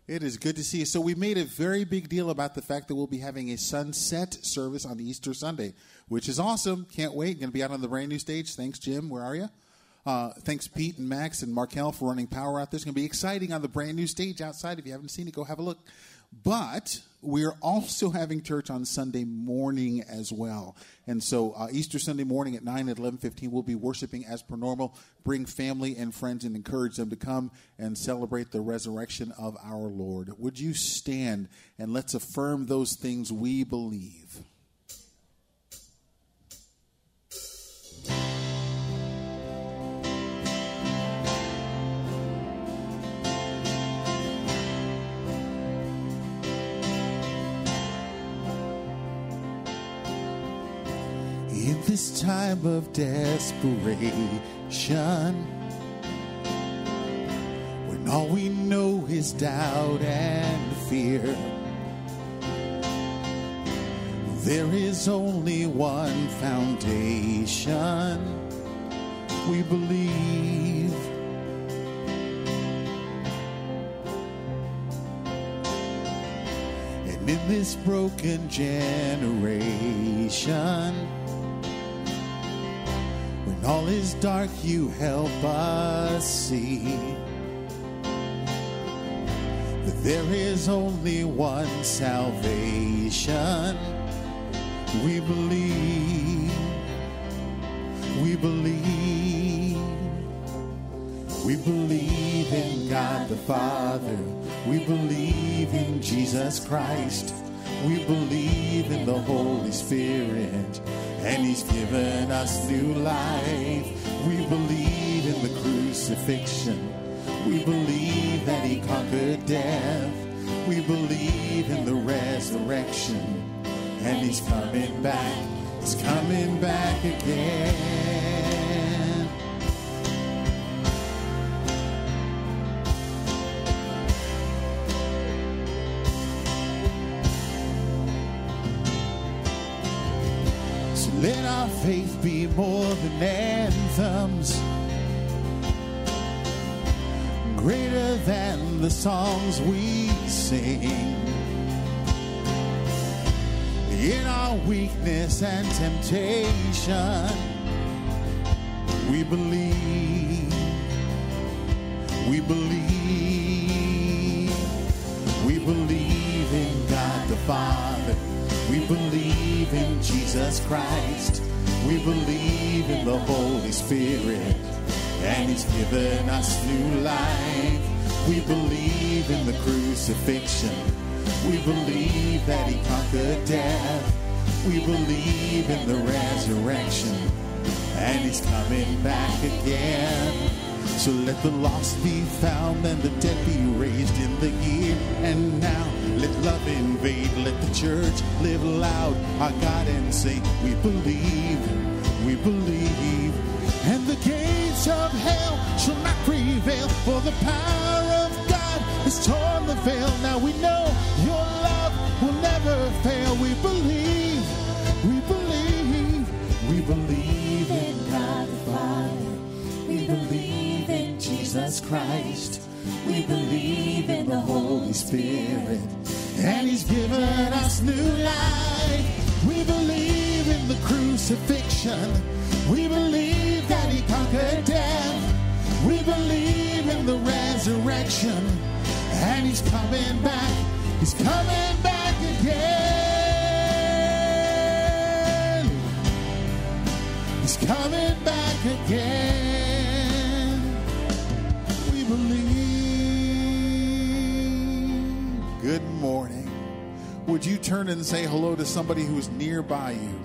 It is good to see you. So we made a very big deal about the fact that we'll be having a sunset service on Easter Sunday, which is awesome. Can't wait. Going to be out on the brand new stage. Thanks, Jim. Where are you? Thanks, Pete and Max and Markel for running power out there. It's going to be exciting on the brand new stage outside. If you haven't seen it, go have a look. But we're also having church on Sunday morning as well. And so Easter Sunday morning at 9 at 11:15, we'll be worshiping as per normal. Bring family and friends and encourage them to come and celebrate the resurrection of our Lord. Would you stand and let's affirm those things we believe. In this time of desperation, when all we know is doubt and fear, there is only one foundation we believe. And in this broken generation, when all is dark, you help us see that there is only one salvation. We believe, we believe, we believe in God the Father. We believe in Jesus Christ. We believe in the Holy Spirit. And He's given us new life. We believe in the crucifixion. We believe that He conquered death. We believe in the resurrection. And He's coming back. He's coming back again. Let our faith be more than anthems, greater than the songs we sing. In our weakness and temptation, we believe, we believe, we believe in God the Father. We believe in Jesus Christ. We believe in the Holy Spirit. And He's given us new life. We believe in the crucifixion. We believe that He conquered death. We believe in the resurrection. And He's coming back again. So let the lost be found and the dead be raised in the here and now. Let love invade, let the church live loud. Our God and say, we believe, we believe. And the gates of hell shall not prevail, for the power of God has torn the veil. Now we know your love will never fail. We believe, we believe, we believe in God the Father. We believe in Jesus Christ. We believe in the Holy Spirit. And He's given us new life. We believe in the crucifixion. We believe that He conquered death. We believe in the resurrection. And He's coming back. He's coming back again. He's coming back again. We believe. Good morning. Would you turn and say hello to somebody who's nearby you?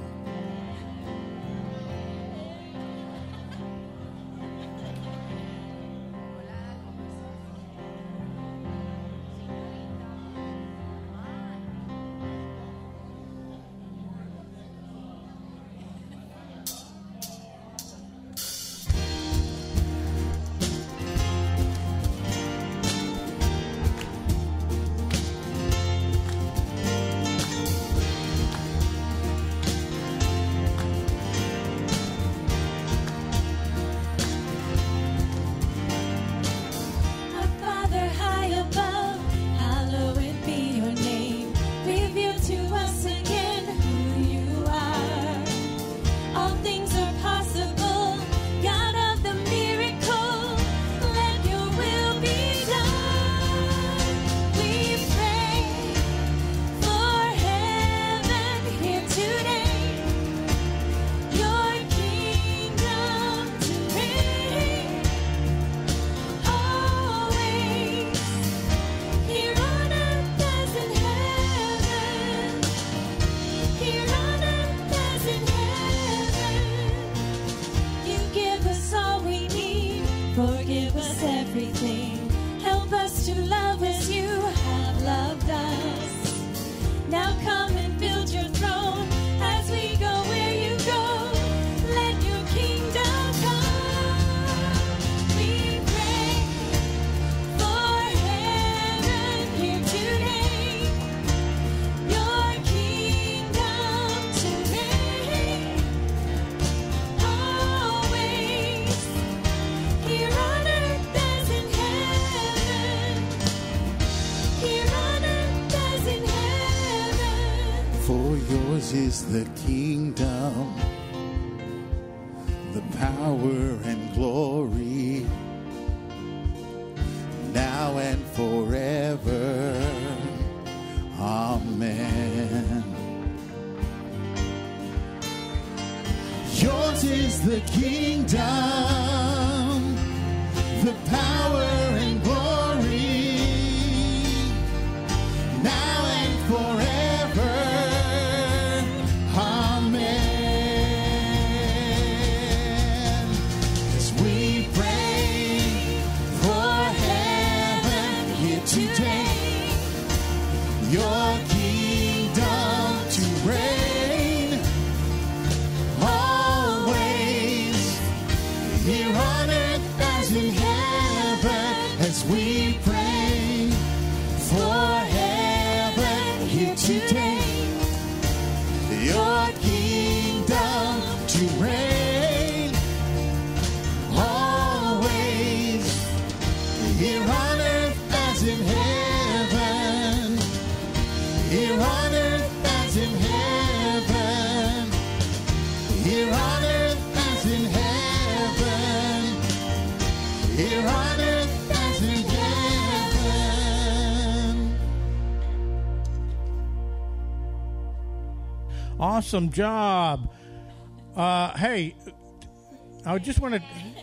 Yours is the kingdom, the power and glory, now and forever. Amen. Yours is the kingdom, the power and glory, now and forever. Amen. As we pray for heaven here today, your kingdom to reign always, here on earth as in heaven. As we pray for heaven here today, your kingdom to reign always, here on earth as in heaven, here on earth as in heaven, here on earth as in heaven, here on earth as in heaven. Awesome job. Hey, I just want to,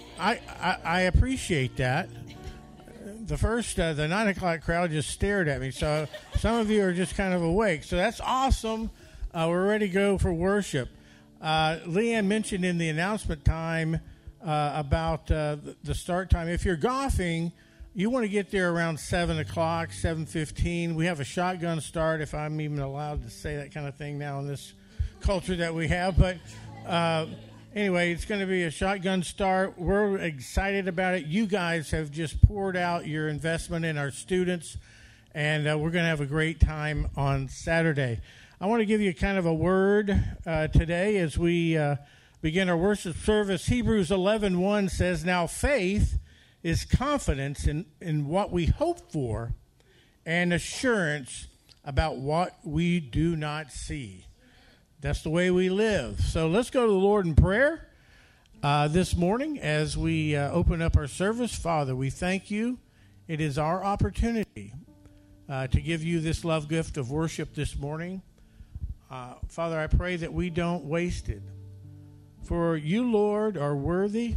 I appreciate that. The first, the 9 o'clock crowd just stared at me, so some of you are just kind of awake. So that's awesome. We're ready to go for worship. Leanne mentioned in the announcement time about the start time. If you're golfing, you want to get there around 7 o'clock, 7:15. We have a shotgun start, if I'm even allowed to say that kind of thing now in this culture that we have. But anyway, it's going to be a shotgun start. We're excited about it. You guys have just poured out your investment in our students, and we're going to have a great time on Saturday. I want to give you kind of a word today as we begin our worship service. Hebrews 11:1 says, "Now faith is confidence in what we hope for and assurance about what we do not see." That's the way we live. So let's go to the Lord in prayer this morning as we open up our service. Father, we thank you. It is our opportunity to give you this love gift of worship this morning. Father, I pray that we don't waste it. For you, Lord, are worthy.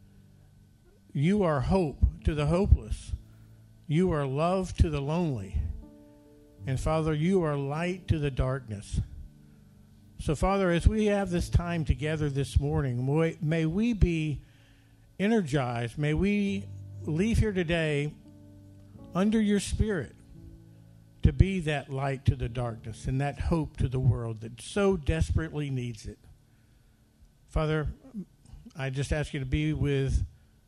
You are hope to the hopeless. You are love to the lonely. And Father, you are light to the darkness. So, Father, as we have this time together this morning, may we be energized. May we leave here today under your Spirit to be that light to the darkness and that hope to the world that so desperately needs it. Father, I just ask you to be with,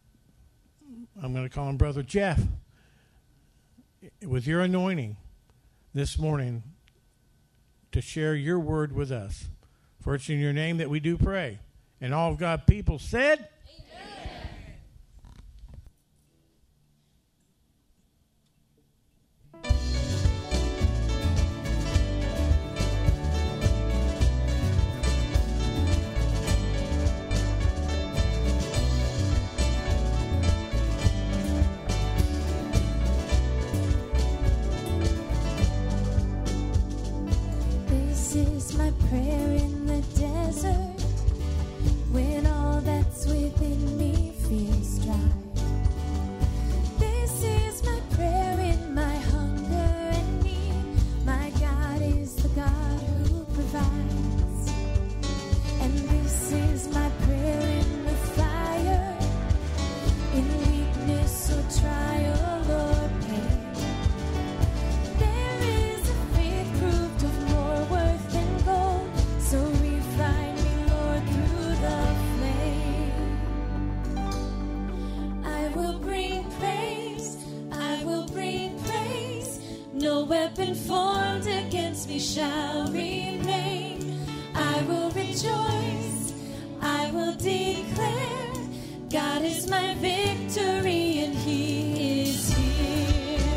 I'm going to call him Brother Jeff, with your anointing this morning, to share your word with us. For it's in your name that we do pray. And all of God's people said, Amen. This is my prayer in the desert, when all that's within me feels dry. This is my prayer in my hunger and need. My God is the God who provides. And this is my prayer in the fire, in weakness or trial or pain. There is a faith proved of more worth than gold, so refine me, Lord, through the flame. I will bring praise, I will bring praise. No weapon formed against me shall remain. I will rejoice, I will declare, God is my victory and He is here.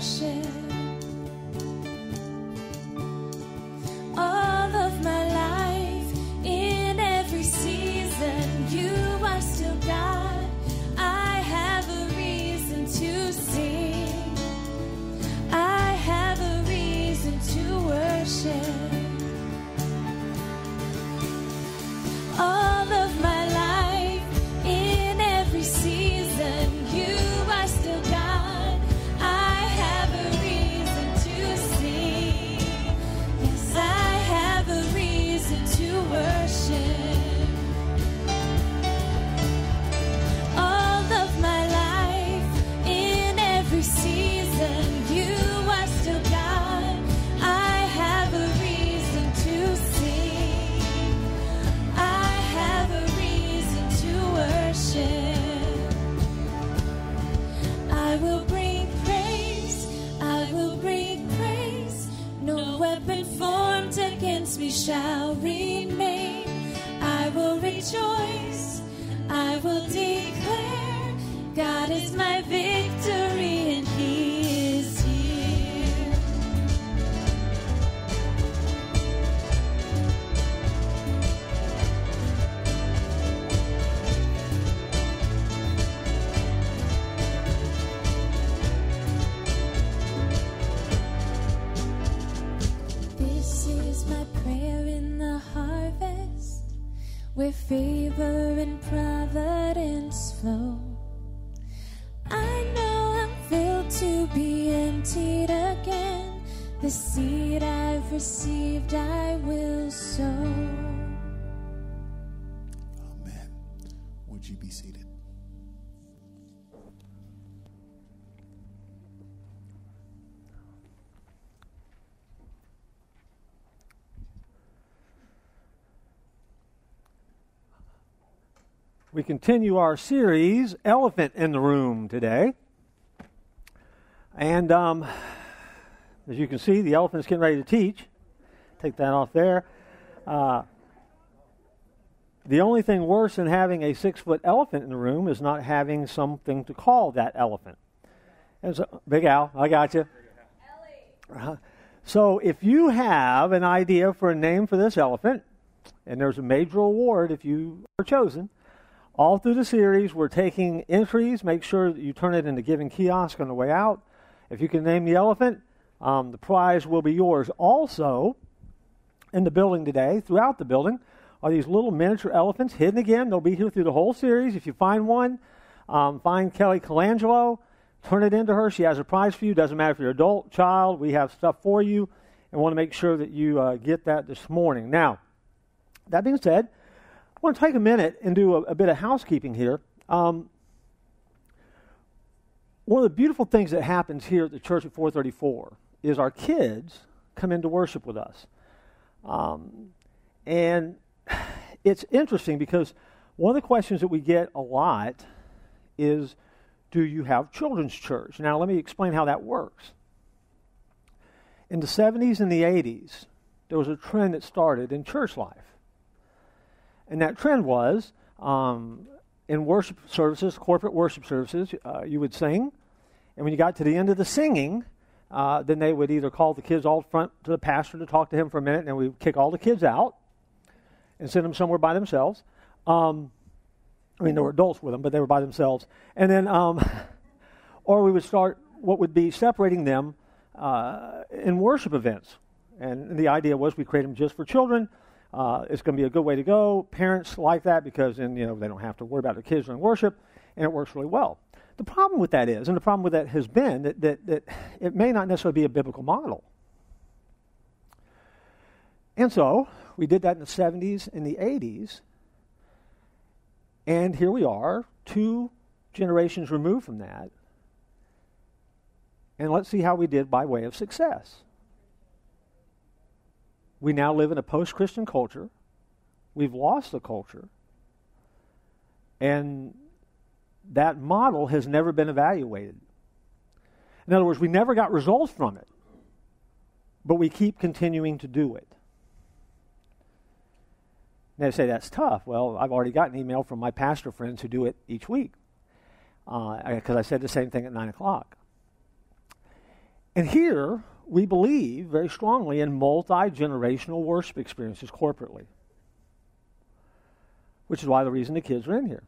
worship. All of my life, in every season, you are still God. I have a reason to sing. I have a reason to worship. All of my life, in every season, you are still God. I have a reason to sing. Yes, I have a reason to worship. All of my life, in every season, you are still God. I have a reason to sing. I have a reason to worship. I will bring praise. I will bring praise. No weapon formed against me shall remain. I will rejoice. I will declare God is my victory and He is here. This is my prayer in the harvest, where favor and providence flow. I know I'm filled to be emptied again. The seed I've received I will sow. Amen. Would you be seated? We continue our series, Elephant in the Room, today. And as you can see, the elephant's getting ready to teach. Take that off there. The only thing worse than having a 6-foot elephant in the room is not having something to call that elephant. And so, Big Al, I got you. So if you have an idea for a name for this elephant, and there's a major award if you are chosen, all through the series, we're taking entries. Make sure that you turn it in the Giving kiosk on the way out. If you can name the elephant, the prize will be yours. Also, in the building today, throughout the building, are these little miniature elephants hidden again. They'll be here through the whole series. If you find one, find Kelly Colangelo, turn it into her. She has a prize for you. Doesn't matter if you're adult, child. We have stuff for you, and want to make sure that you get that this morning. Now, that being said, I want to take a minute and do a bit of housekeeping here. One of the beautiful things that happens here at the church at 434 is our kids come in to worship with us. And it's interesting because one of the questions that we get a lot is, do you have children's church? Now, let me explain how that works. In the 70s and the 80s, there was a trend that started in church life. And that trend was, in worship services, corporate worship services, you would sing. And when you got to the end of the singing, then they would either call the kids all front to the pastor to talk to him for a minute, and then we would kick all the kids out and send them somewhere by themselves. I mean, there were adults with them, but they were by themselves. And then, or we would start what would be separating them in worship events. And the idea was we create them just for children. It's going to be a good way to go. Parents like that because then, they don't have to worry about their kids during worship, and it works really well. The problem with that is, and the problem with that has been, that it may not necessarily be a biblical model. And so, we did that in the 70s and the 80s, and here we are, 2 generations removed from that, and let's see how we did by way of success. We now live in a post-Christian culture. We've lost the culture. And that model has never been evaluated. In other words, we never got results from it. But we keep continuing to do it. And they say, that's tough. Well, I've already got an email from my pastor friends who do it each week. Because I said the same thing at 9 o'clock. And here, we believe very strongly in multi-generational worship experiences corporately, which is why the reason the kids are in here.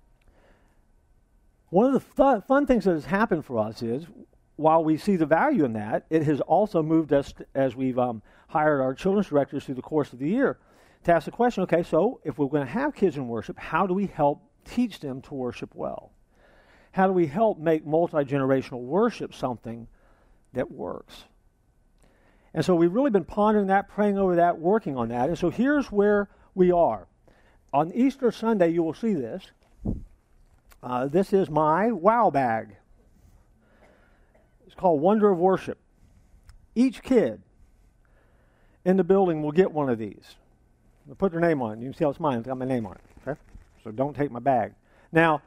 One of the fun things that has happened for us is, while we see the value in that, it has also moved us, as we've hired our children's directors through the course of the year, to ask the question, okay, so if we're going to have kids in worship, how do we help teach them to worship well? How do we help make multi-generational worship something that works? And so we've really been pondering that, praying over that, working on that. And so here's where we are. On Easter Sunday, you will see this. This is my wow bag. It's called Wonder of Worship. Each kid in the building will get one of these. I'll put their name on it. You can see how it's mine. It's got my name on it. Okay? So don't take my bag. Now,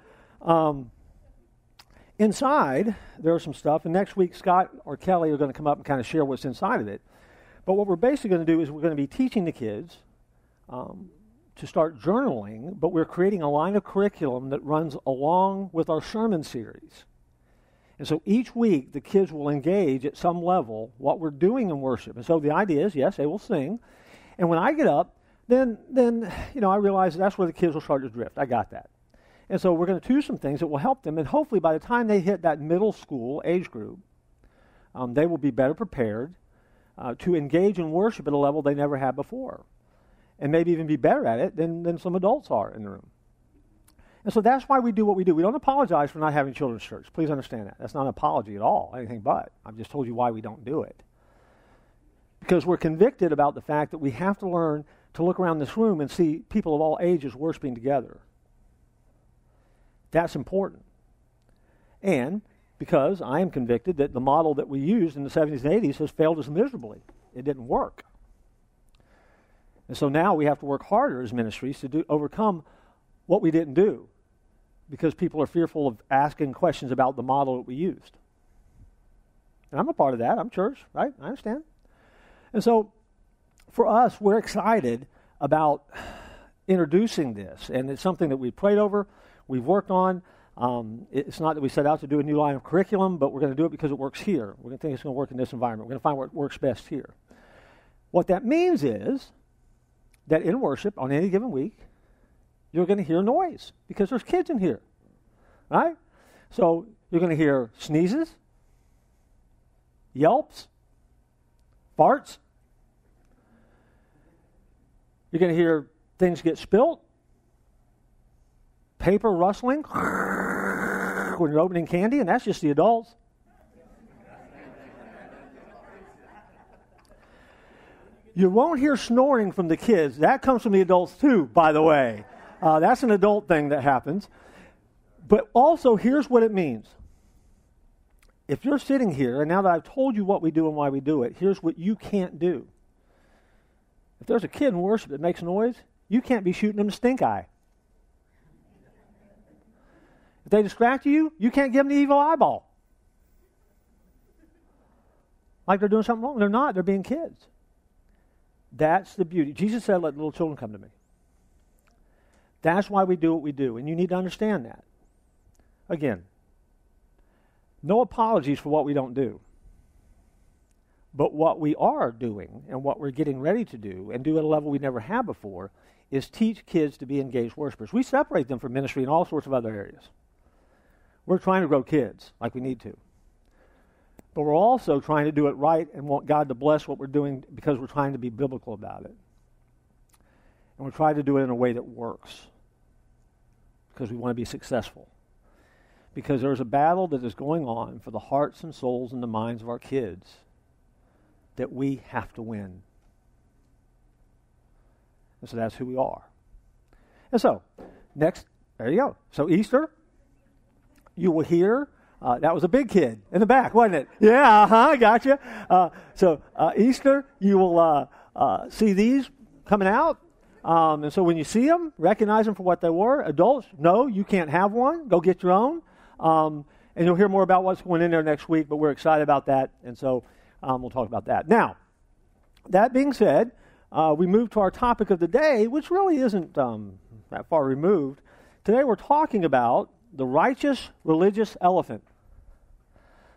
inside, there's some stuff. And next week, Scott or Kelly are going to come up and kind of share what's inside of it. But what we're basically going to do is we're going to be teaching the kids to start journaling, but we're creating a line of curriculum that runs along with our sermon series. And so each week, the kids will engage at some level what we're doing in worship. And so the idea is, yes, they will sing. And when I get up, then I realize that's where the kids will start to drift. I got that. And so we're going to do some things that will help them. And hopefully by the time they hit that middle school age group, they will be better prepared to engage in worship at a level they never had before. And maybe even be better at it than some adults are in the room. And so that's why we do what we do. We don't apologize for not having children's church. Please understand that. That's not an apology at all, anything but. I've just told you why we don't do it. Because we're convicted about the fact that we have to learn to look around this room and see people of all ages worshiping together. That's important. And because I am convicted that the model that we used in the 70s and 80s has failed us miserably. It didn't work. And so now we have to work harder as ministries to overcome what we didn't do, because people are fearful of asking questions about the model that we used. And I'm a part of that. I'm church, right? I understand. And so for us, we're excited about introducing this. And it's something that we've prayed over, we've worked on. It's not that we set out to do a new line of curriculum, but we're going to do it because it works here. We're going to think it's going to work in this environment. We're going to find what works best here. What that means is that in worship on any given week, you're going to hear noise because there's kids in here, right? So you're going to hear sneezes, yelps, farts. You're going to hear things get spilt, paper rustling when you're opening candy, and that's just the adults. You won't hear snoring from the kids. That comes from the adults too, by the way. That's an adult thing that happens. But also, here's what it means. If you're sitting here, and now that I've told you what we do and why we do it, here's what you can't do. If there's a kid in worship that makes noise, you can't be shooting them a stink eye. If they distract you, you can't give them the evil eyeball. Like they're doing something wrong. They're not. They're being kids. That's the beauty. Jesus said, let little children come to me. That's why we do what we do, and you need to understand that. Again, no apologies for what we don't do. But what we are doing and what we're getting ready to do and do at a level we never had before is teach kids to be engaged worshipers. We separate them from ministry in all sorts of other areas. We're trying to grow kids like we need to. But we're also trying to do it right and want God to bless what we're doing because we're trying to be biblical about it. And we're trying to do it in a way that works because we want to be successful. Because there's a battle that is going on for the hearts and souls and the minds of our kids that we have to win. And so that's who we are. And so, next, there you go. So Easter, you will hear, that was a big kid in the back, wasn't it? Yeah, I gotcha. So Easter, you will see these coming out. And so when you see them, recognize them for what they were. Adults, no, you can't have one. Go get your own. And you'll hear more about what's going in there next week, but we're excited about that. And so we'll talk about that. Now, that being said, we move to our topic of the day, which really isn't that far removed. Today we're talking about the righteous religious elephant.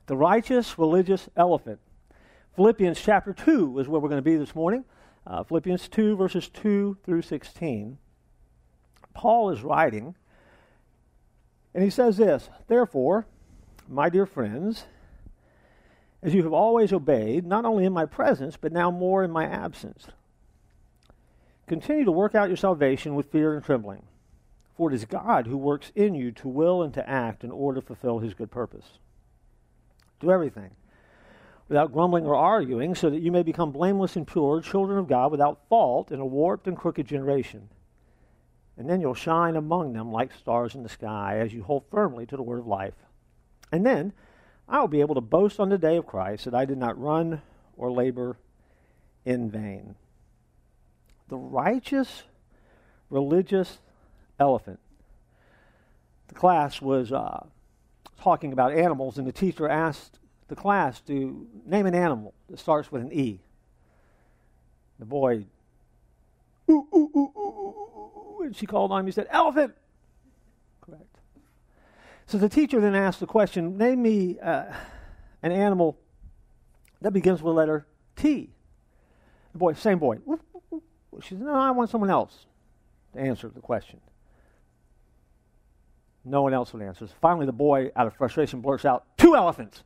The righteous religious elephant. Philippians chapter 2 is where we're going to be this morning. Philippians 2, verses 2 through 16. Paul is writing, and he says this, "Therefore, my dear friends, as you have always obeyed, not only in my presence, but now more in my absence, continue to work out your salvation with fear and trembling. For it is God who works in you to will and to act in order to fulfill his good purpose. Do everything without grumbling or arguing, so that you may become blameless and pure, children of God without fault in a warped and crooked generation. And then you'll shine among them like stars in the sky as you hold firmly to the word of life. And then I will be able to boast on the day of Christ that I did not run or labor in vain." The righteous religious elephant. The class was talking about animals, and the teacher asked the class to name an animal that starts with an E. The boy, ooh, ooh, ooh, ooh, ooh, and she called on him. He said, "Elephant." Correct. So the teacher then asked the question, "Name me an animal that begins with the letter T." The boy, same boy. Ooh, ooh, ooh. She said, "No, I want someone else to answer the question." No one else would answer. So finally, the boy, out of frustration, blurts out, "2 elephants."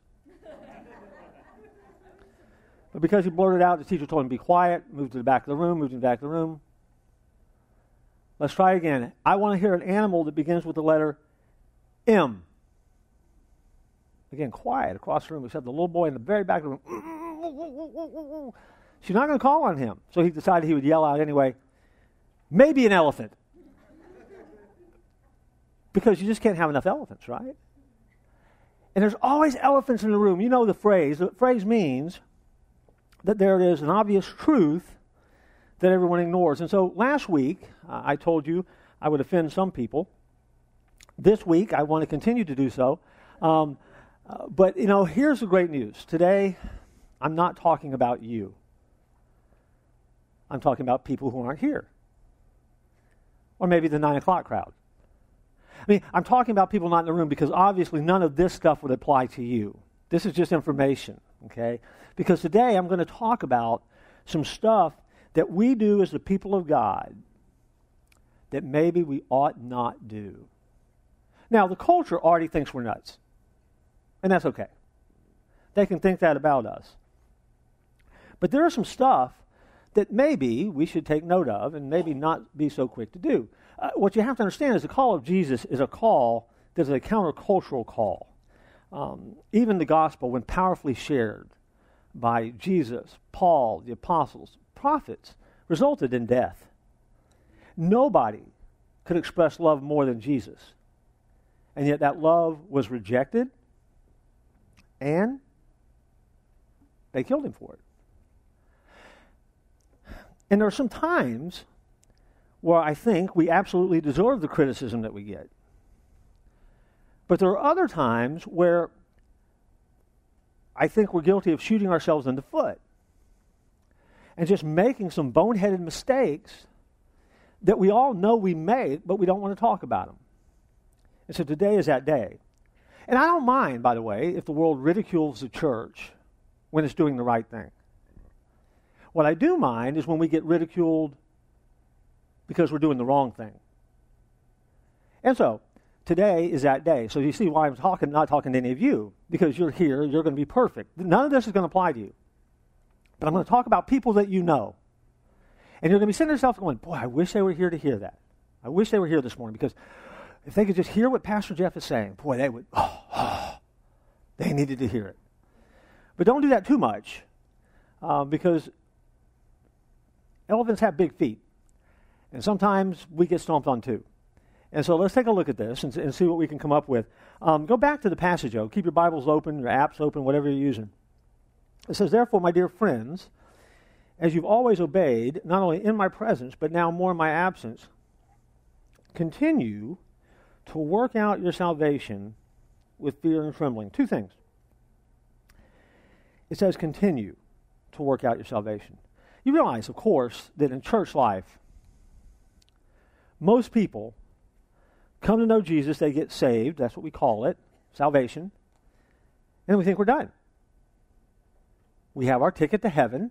But because he blurted out, the teacher told him to be quiet, moved to the back of the room, Let's try again. I want to hear an animal that begins with the letter M. Again, quiet across the room, except the little boy in the very back of the room. She's not going to call on him. So he decided he would yell out anyway, "Maybe an elephant." Because you just can't have enough elephants, right? And there's always elephants in the room. You know the phrase. The phrase means that there is an obvious truth that everyone ignores. And so last week, I told you I would offend some people. This week, I want to continue to do so. But, here's the great news. Today, I'm not talking about you. I'm talking about people who aren't here. Or maybe the 9 o'clock crowd. I'm talking about people not in the room because obviously none of this stuff would apply to you. This is just information, okay? Because today I'm going to talk about some stuff that we do as the people of God that maybe we ought not do. Now, the culture already thinks we're nuts, and that's okay. They can think that about us. But there is some stuff that maybe we should take note of and maybe not be so quick to do. What you have to understand is the call of Jesus is a call that is a countercultural call. Even the gospel, when powerfully shared by Jesus, Paul, the apostles, prophets, resulted in death. Nobody could express love more than Jesus. And yet that love was rejected, and they killed him for it. And there are some times where I think we absolutely deserve the criticism that we get. But there are other times where I think we're guilty of shooting ourselves in the foot and just making some boneheaded mistakes that we all know we made, but we don't want to talk about them. And so today is that day. And I don't mind, by the way, if the world ridicules the church when it's doing the right thing. What I do mind is when we get ridiculed because we're doing the wrong thing. And so, today is that day. So you see why I'm not talking to any of you, because you're here, you're going to be perfect. None of this is going to apply to you. But I'm going to talk about people that you know. And you're going to be sitting there yourself going, boy, I wish they were here to hear that. I wish they were here this morning, because if they could just hear what Pastor Jeff is saying, boy, they would, they needed to hear it. But don't do that too much, because elephants have big feet. And sometimes we get stomped on too. And so let's take a look at this and see what we can come up with. Go back to the passage, though. Keep your Bibles open, your apps open, whatever you're using. It says, "Therefore, my dear friends, as you've always obeyed, not only in my presence, but now more in my absence, continue to work out your salvation with fear and trembling." Two things. It says continue to work out your salvation. You realize, of course, that in church life, most people come to know Jesus, they get saved, that's what we call it, salvation, And we think we're done. We have our ticket to heaven.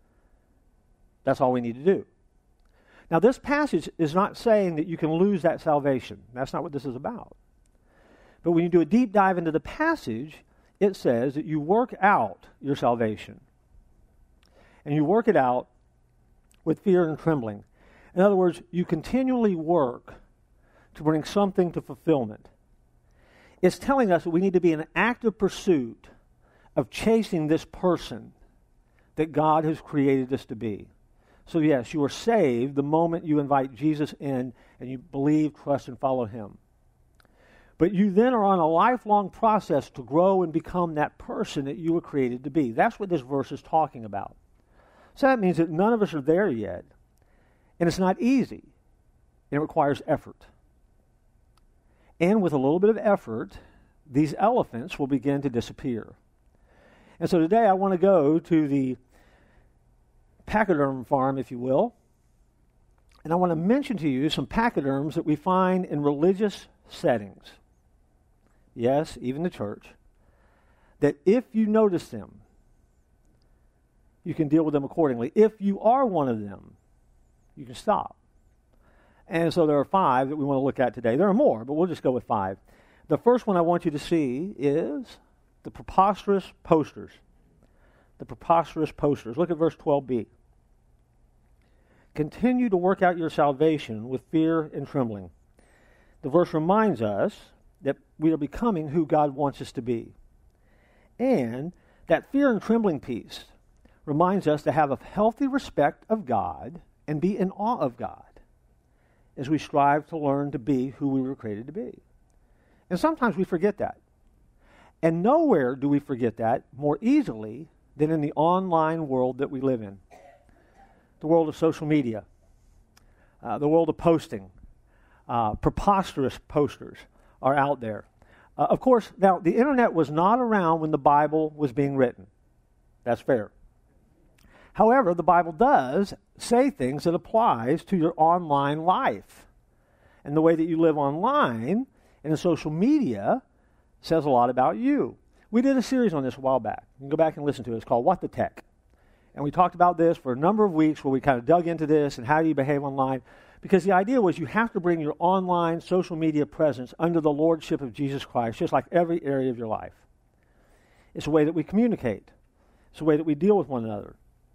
That's all we need to do. Now, this passage is not saying that you can lose that salvation. That's not what this is about. But when you do a deep dive into the passage, it says that you work out your salvation. And you work it out with fear and trembling. In other words, you continually work to bring something to fulfillment. It's telling us that we need to be in active pursuit of chasing this person that God has created us to be. So yes, you are saved the moment you invite Jesus in and you believe, trust, and follow him. But you then are on a lifelong process to grow and become that person that you were created to be. That's what this verse is talking about. So that means that none of us are there yet. And it's not easy. And it requires effort. And with a little bit of effort, these elephants will begin to disappear. And so today I want to go to the pachyderm farm, if you will. And I want to mention to you some pachyderms that we find in religious settings. Yes, even the church. That if you notice them, you can deal with them accordingly. If you are one of them, you can stop. And so there are 5 that we want to look at today. There are more, but we'll just go with 5. The first one I want you to see is the preposterous posters. The preposterous posters. Look at verse 12b. Continue to work out your salvation with fear and trembling. The verse reminds us that we are becoming who God wants us to be. And that fear and trembling piece reminds us to have a healthy respect of God and be in awe of God as we strive to learn to be who we were created to be. And sometimes we forget that. And nowhere do we forget that more easily than in the online world that we live in. The world of social media, the world of posting, preposterous posters are out there. Of course, now, the internet was not around when the Bible was being written. That's fair. However, the Bible does say things that applies to your online life. And the way that you live online and in social media says a lot about you. We did a series on this a while back. You can go back and listen to it. It's called What the Tech? And we talked about this for a number of weeks where we kind of dug into this and how do you behave online. Because the idea was you have to bring your online social media presence under the lordship of Jesus Christ, just like every area of your life. It's a way that we communicate. It's a way that we deal with one another.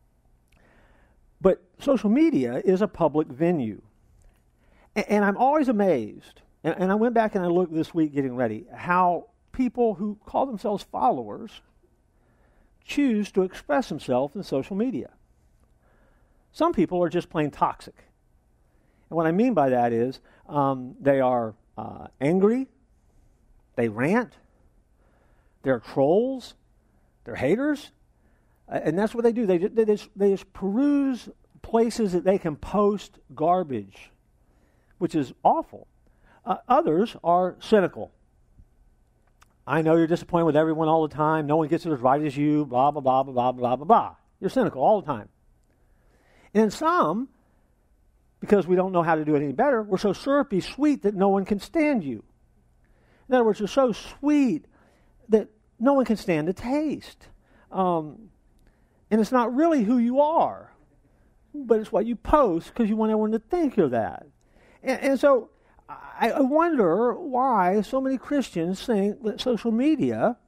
But social media is a public venue. And I'm always amazed, and I went back and I looked this week getting ready, how people who call themselves followers choose to express themselves in social media. Some people are just plain toxic. And what I mean by that is they are angry, they rant, they're trolls, they're haters, and that's what they do. They just peruse places that they can post garbage, which is awful. Others are cynical. I know you're disappointed with everyone all the time. No one gets it as right as you, blah, blah, blah, blah, blah, blah, blah. You're cynical all the time. And some, because we don't know how to do it any better, we're so syrupy sweet that no one can stand you. In other words, you're so sweet that no one can stand the taste. And it's not really who you are, but it's what you post because you want everyone to think you're that. And so I wonder why so many Christians think that social media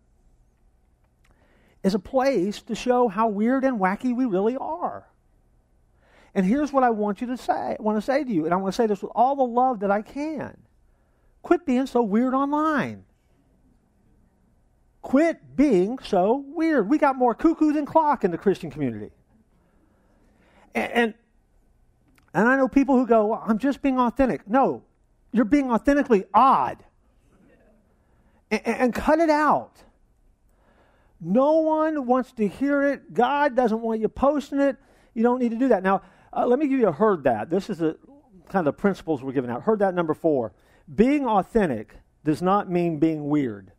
is a place to show how weird and wacky we really are. And here's what I want to say to you, and I want to say this with all the love that I can. Quit being so weird online. Quit being so weird. We got more cuckoo than clock in the Christian community. And I know people who go, well, I'm just being authentic. No, you're being authentically odd. And cut it out. No one wants to hear it. God doesn't want you posting it. You don't need to do that. Now, let me give you a heard that. This is the kind of the principles we're giving out. Heard that number 4. Being authentic does not mean being weird.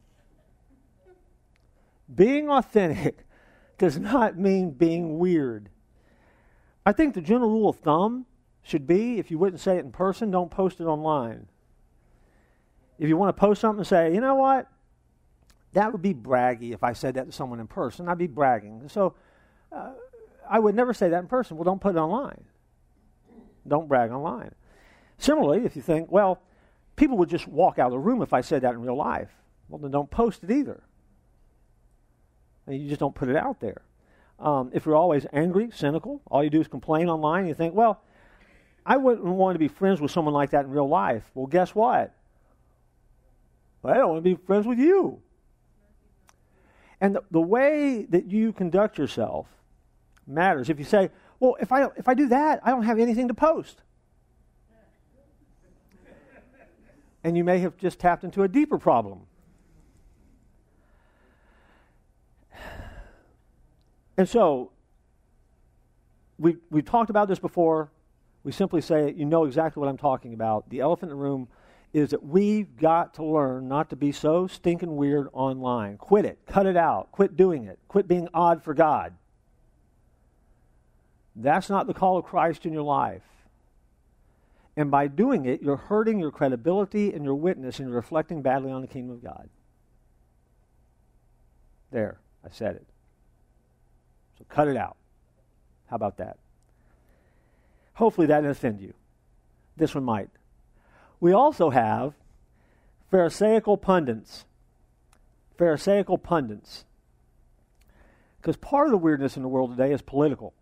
Being authentic does not mean being weird. I think the general rule of thumb should be, if you wouldn't say it in person, don't post it online. If you want to post something and say, you know what, That would be braggy if I said that to someone in person. I'd be bragging. So I would never say that in person. Well, don't put it online. Don't brag online. Similarly, if you think, well, people would just walk out of the room if I said that in real life. Well, then don't post it either. And you just don't put it out there. If you're always angry, cynical, all you do is complain online, and you think, well, I wouldn't want to be friends with someone like that in real life. Well, guess what? I don't want to be friends with you. And the way that you conduct yourself matters. If you say, well, if I do that, I don't have anything to post. And you may have just tapped into a deeper problem. And so, we talked about this before. We simply say, you know exactly what I'm talking about. The elephant in the room is that we've got to learn not to be so stinking weird online. Quit it. Cut it out. Quit doing it. Quit being odd for God. That's not the call of Christ in your life. And by doing it, you're hurting your credibility and your witness, and you're reflecting badly on the kingdom of God. There, I said it. So cut it out. How about that? Hopefully that didn't offend you. This one might. We also have Pharisaical pundits. Pharisaical pundits. Because part of the weirdness in the world today is political.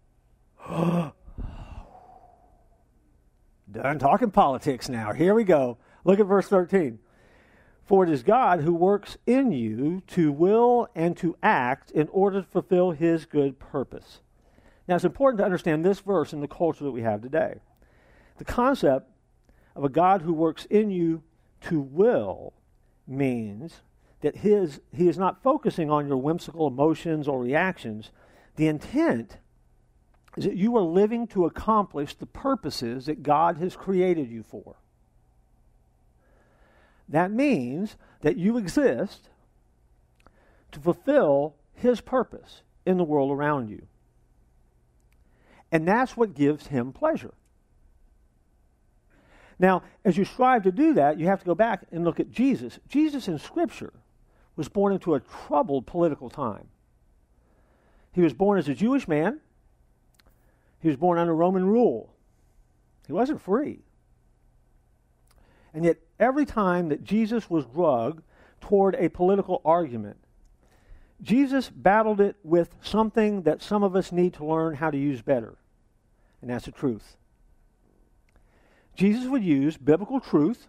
Done talking politics now. Here we go. Look at verse 13. For it is God who works in you to will and to act in order to fulfill his good purpose. Now, it's important to understand this verse in the culture that we have today. The concept of a God who works in you to will means that he is not focusing on your whimsical emotions or reactions. The intent is that you are living to accomplish the purposes that God has created you for. That means that you exist to fulfill his purpose in the world around you. And that's what gives him pleasure. Now, as you strive to do that, you have to go back and look at Jesus. Jesus in Scripture was born into a troubled political time. He was born as a Jewish man. He was born under Roman rule. He wasn't free. And yet, every time that Jesus was drugged toward a political argument, Jesus battled it with something that some of us need to learn how to use better, and that's the truth. Jesus would use biblical truth,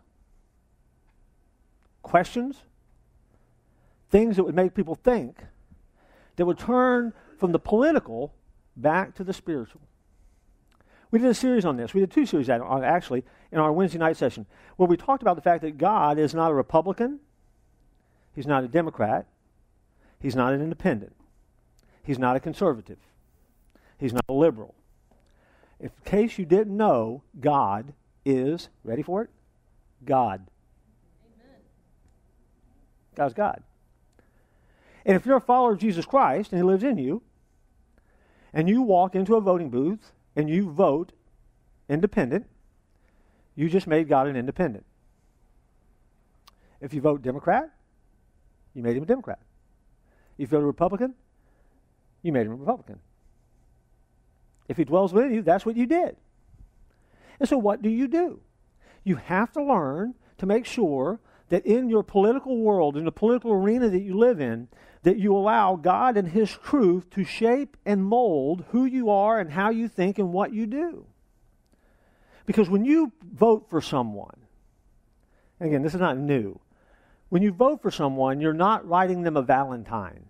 questions, things that would make people think, that would turn from the political back to the spiritual. We did a series on this. We did two series on actually in our Wednesday night session, where we talked about the fact that God is not a Republican, he's not a Democrat, he's not an independent, he's not a conservative, he's not a liberal. In case you didn't know, God is, ready for it? God. Amen. God's God. And if you're a follower of Jesus Christ and he lives in you, and you walk into a voting booth and you vote independent, you just made God an independent. If you vote Democrat, you made him a Democrat. If you vote Republican, you made him a Republican. If he dwells within you, that's what you did. And so what do? You have to learn to make sure that in your political world, in the political arena that you live in, that you allow God and his truth to shape and mold who you are and how you think and what you do. Because when you vote for someone, and again, this is not new, when you vote for someone, you're not writing them a Valentine.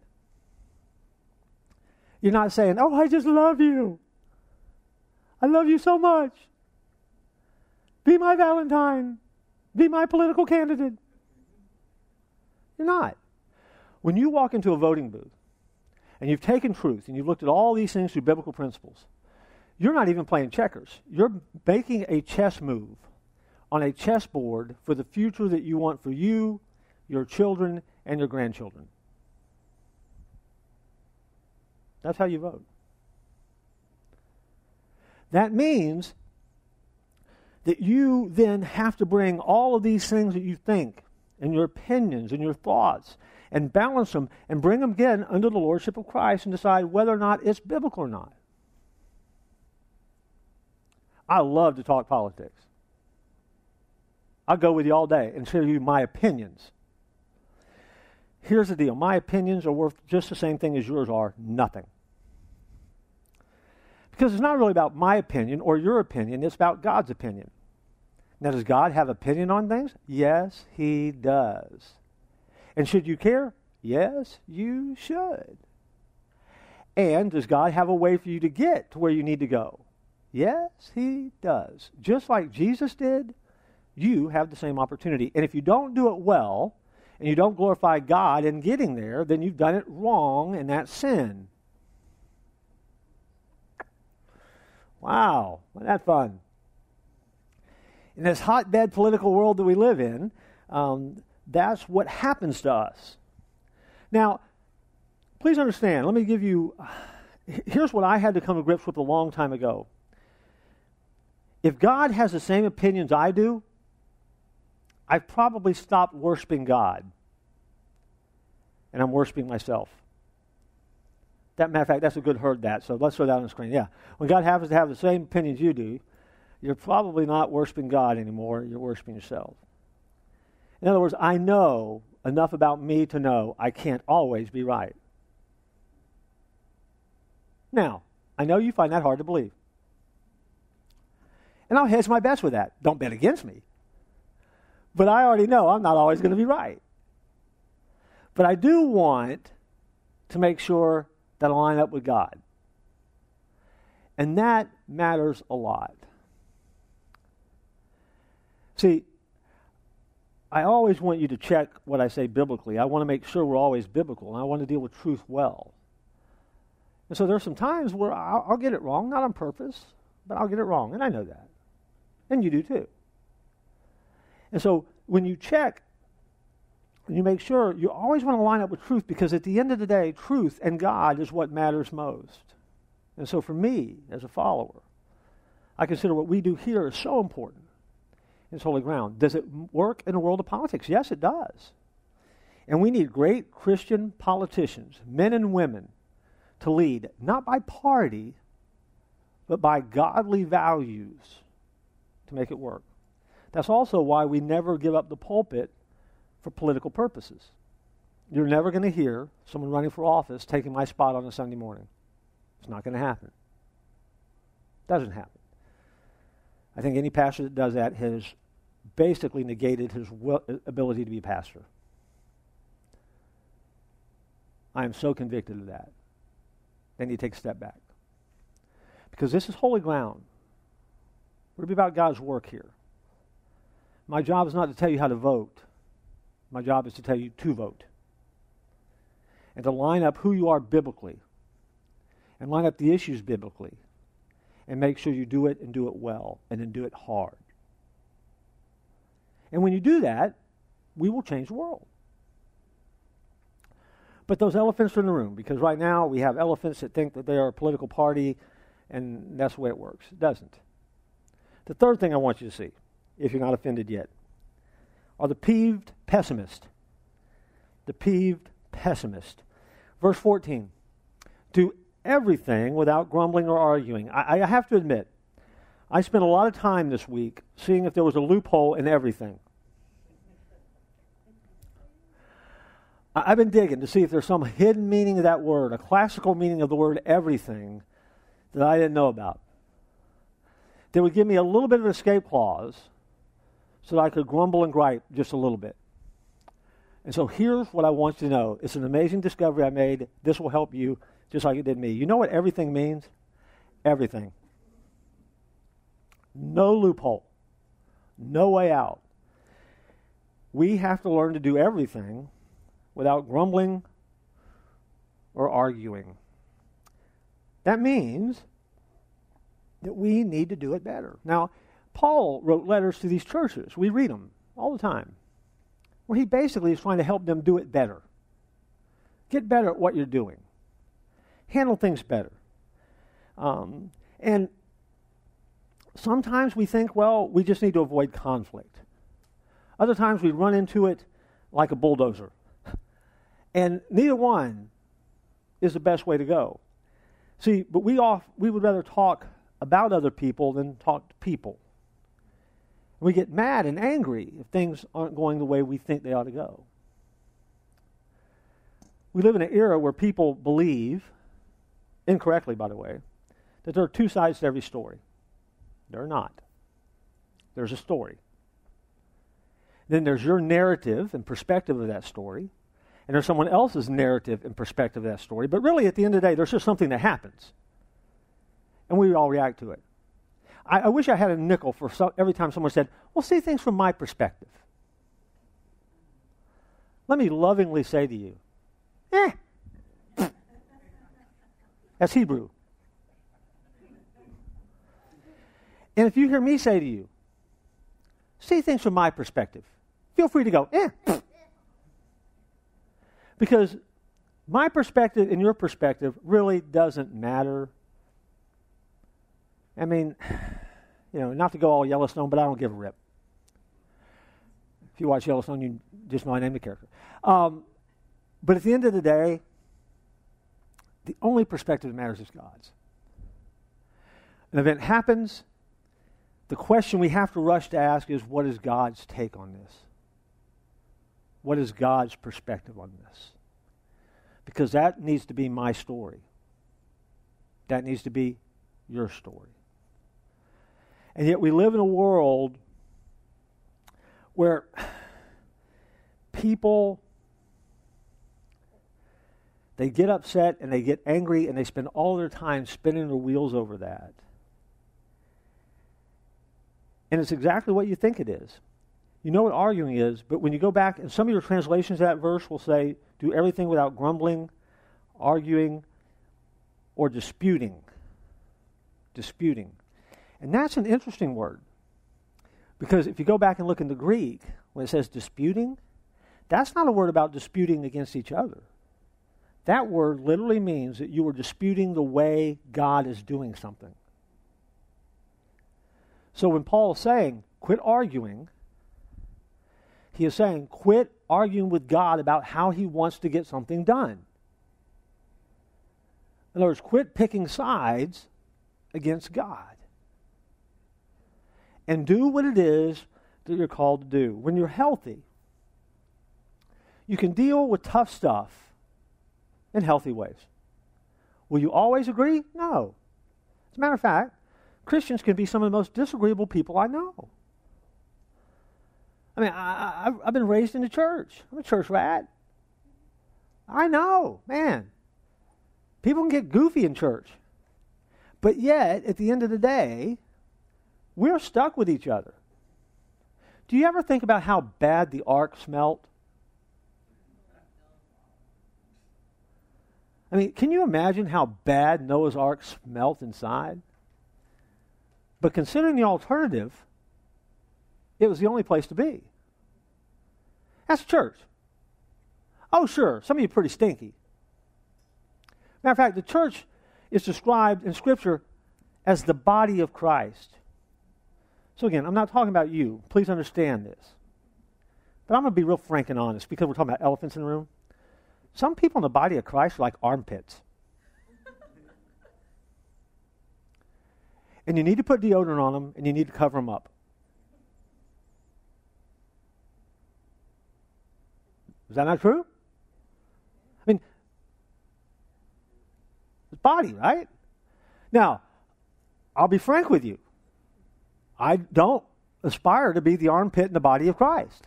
You're not saying, oh, I just love you. I love you so much. Be my Valentine. Be my political candidate. You're not. When you walk into a voting booth and you've taken truth and you've looked at all these things through biblical principles, you're not even playing checkers. You're making a chess move on a chessboard for the future that you want for you, your children, and your grandchildren. That's how you vote. That means that you then have to bring all of these things that you think and your opinions and your thoughts and balance them and bring them again under the lordship of Christ and decide whether or not it's biblical or not. I love to talk politics. I'll go with you all day and share you my opinions. Here's the deal. My opinions are worth just the same thing as yours are, nothing. Because it's not really about my opinion or your opinion, it's about God's opinion. Now, does God have opinion on things? Yes, He does. And should you care? Yes, you should. And does God have a way for you to get to where you need to go? Yes, He does. Just like Jesus did, you have the same opportunity. And if you don't do it well, and you don't glorify God in getting there, then you've done it wrong, and that's sin. Wow, wasn't that fun? In this hotbed political world that we live in, that's what happens to us. Now, please understand, let me give you, here's what I had to come to grips with a long time ago. If God has the same opinions I do, I've probably stopped worshiping God, and I'm worshiping myself. Matter of fact, that's a good heard that, so let's throw that on the screen. Yeah, when God happens to have the same opinions you do, you're probably not worshiping God anymore, you're worshiping yourself. In other words, I know enough about me to know I can't always be right. Now, I know you find that hard to believe. And I'll hedge my bets with that. Don't bet against me. But I already know I'm not always going to be right. But I do want to make sure that I line up with God. And that matters a lot. See, I always want you to check what I say biblically. I want to make sure we're always biblical, and I want to deal with truth well. And so there are some times where I'll get it wrong, not on purpose, but I'll get it wrong, and I know that. And you do too. And so when you check, and you make sure, you always want to line up with truth, because at the end of the day, truth and God is what matters most. And so for me, as a follower, I consider what we do here is so important. It's holy ground. Does it work in the world of politics? Yes, it does. And we need great Christian politicians, men and women, to lead, not by party, but by godly values to make it work. That's also why we never give up the pulpit for political purposes. You're never going to hear someone running for office taking my spot on a Sunday morning. It's not going to happen. Doesn't happen. I think any pastor that does that has basically negated his ability to be a pastor. I am so convicted of that. Then you take a step back. Because this is holy ground. We're going to be about God's work here. My job is not to tell you how to vote. My job is to tell you to vote. And to line up who you are biblically. And line up the issues biblically. And make sure you do it and do it well. And then do it hard. And when you do that, we will change the world. But those elephants are in the room, because right now we have elephants that think that they are a political party, and that's the way it works. It doesn't. The third thing I want you to see, if you're not offended yet, are the peeved pessimist. The peeved pessimist. Verse 14. Do everything without grumbling or arguing. I have to admit, I spent a lot of time this week seeing if there was a loophole in everything. I've been digging to see if there's some hidden meaning of that word, a classical meaning of the word everything that I didn't know about. That would give me a little bit of an escape clause so that I could grumble and gripe just a little bit. And so here's what I want you to know. It's an amazing discovery I made. This will help you just like it did me. You know what everything means? Everything. No loophole. No way out. We have to learn to do everything without grumbling or arguing. That means that we need to do it better. Now, Paul wrote letters to these churches. We read them all the time, where he basically is trying to help them do it better. Get better at what you're doing. Handle things better. And sometimes we think, well, we just need to avoid conflict. Other times we run into it like a bulldozer. And neither one is the best way to go. See, but we would rather talk about other people than talk to people. We get mad and angry if things aren't going the way we think they ought to go. We live in an era where people believe, incorrectly by the way, that there are two sides to every story. There are not. There's a story. Then there's your narrative and perspective of that story, and there's someone else's narrative and perspective of that story. But really, at the end of the day, there's just something that happens, and we all react to it. I wish I had a nickel for every time someone said, well, see things from my perspective. Let me lovingly say to you, that's Hebrew. And if you hear me say to you, see things from my perspective, feel free to go, because my perspective and your perspective really doesn't matter. I mean, not to go all Yellowstone, but I don't give a rip. If you watch Yellowstone, you just know I named the character. But at the end of the day, the only perspective that matters is God's. An event happens. The question we have to rush to ask is, what is God's take on this? What is God's perspective on this? Because that needs to be my story. That needs to be your story. And yet we live in a world where people, they get upset and they get angry and they spend all their time spinning their wheels over that. And it's exactly what you think it is. You know what arguing is, but when you go back, and some of your translations of that verse will say, do everything without grumbling, arguing, or disputing. Disputing. And that's an interesting word. Because if you go back and look in the Greek, when it says disputing, that's not a word about disputing against each other. That word literally means that you are disputing the way God is doing something. So when Paul is saying, quit arguing, he is saying, quit arguing with God about how he wants to get something done. In other words, quit picking sides against God. And do what it is that you're called to do. When you're healthy, you can deal with tough stuff in healthy ways. Will you always agree? No. As a matter of fact, Christians can be some of the most disagreeable people I know. I mean, I've been raised in the church. I'm a church rat. I know, man. People can get goofy in church. But yet, at the end of the day, we're stuck with each other. Do you ever think about how bad the ark smelt? I mean, can you imagine how bad Noah's ark smelt inside? But considering the alternative, it was the only place to be. That's church. Oh, sure, some of you are pretty stinky. Matter of fact, the church is described in Scripture as the body of Christ. So again, I'm not talking about you. Please understand this. But I'm going to be real frank and honest because we're talking about elephants in the room. Some people in the body of Christ are like armpits. And you need to put deodorant on them, and you need to cover them up. Is that not true? I mean, it's body, right? Now, I'll be frank with you. I don't aspire to be the armpit in the body of Christ.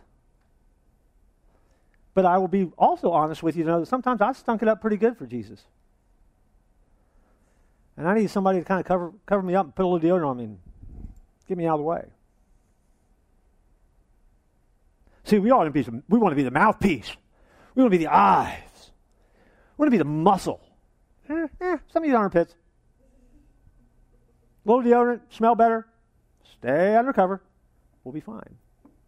But I will be also honest with you to know that sometimes I stunk it up pretty good for Jesus. And I need somebody to kind of cover me up and put a little deodorant on me and get me out of the way. See, we want to be the mouthpiece. We want to be the eyes. We want to be the muscle. Some of these armpits. A little deodorant, smell better. Stay undercover. We'll be fine.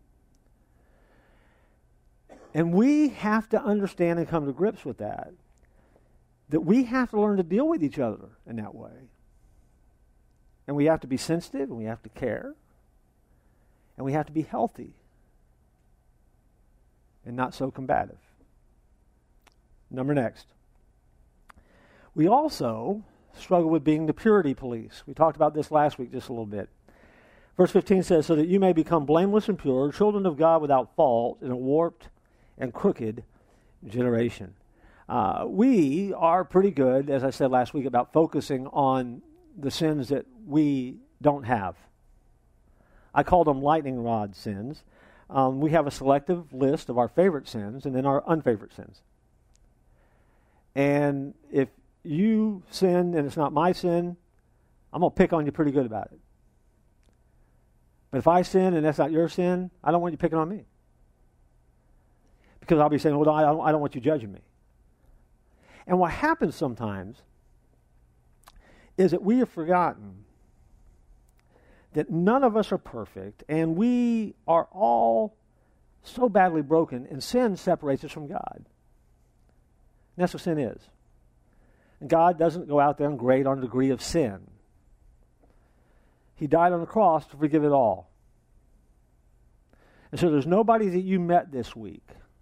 And we have to understand and come to grips with that we have to learn to deal with each other in that way. And we have to be sensitive, and we have to care, and we have to be healthy and not so combative. Number next. We also struggle with being the purity police. We talked about this last week just a little bit. Verse 15 says, so that you may become blameless and pure, children of God without fault in a warped and crooked generation. We are pretty good, as I said last week, about focusing on the sins that we don't have. I call them lightning rod sins. We have a selective list of our favorite sins and then our unfavorite sins. And if you sin and it's not my sin, I'm going to pick on you pretty good about it. But if I sin and that's not your sin, I don't want you picking on me. Because I'll be saying, well, I don't want you judging me. And what happens sometimes is that we have forgotten that none of us are perfect, and we are all so badly broken, and sin separates us from God. And that's what sin is. And God doesn't go out there and grade on a degree of sin. He died on the cross to forgive it all. And so there's nobody that you met this week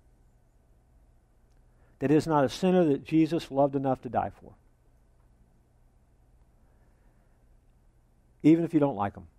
that is not a sinner that Jesus loved enough to die for. Even if you don't like them.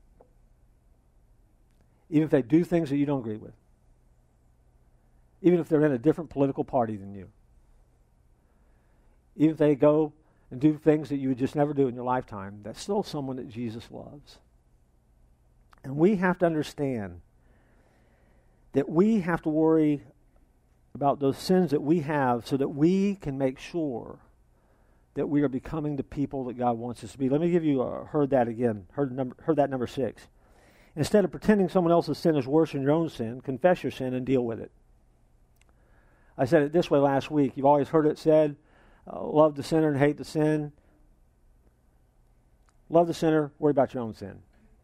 Even if they do things that you don't agree with. Even if they're in a different political party than you. Even if they go and do things that you would just never do in your lifetime, that's still someone that Jesus loves. And we have to understand that we have to worry about those sins that we have so that we can make sure that we are becoming the people that God wants us to be. Let me give you heard that again. Heard that number 6. Instead of pretending someone else's sin is worse than your own sin, confess your sin and deal with it. I said it this way last week. You've always heard it said, love the sinner and hate the sin. Love the sinner, worry about your own sin.